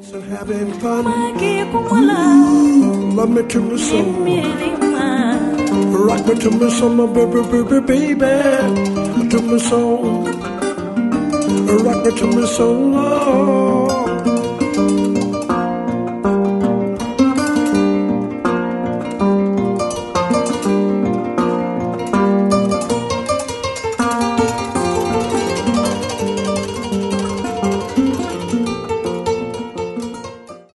So having fun. Love me to me so. Rock me to me so, my baby. To me so. Rock me to me so.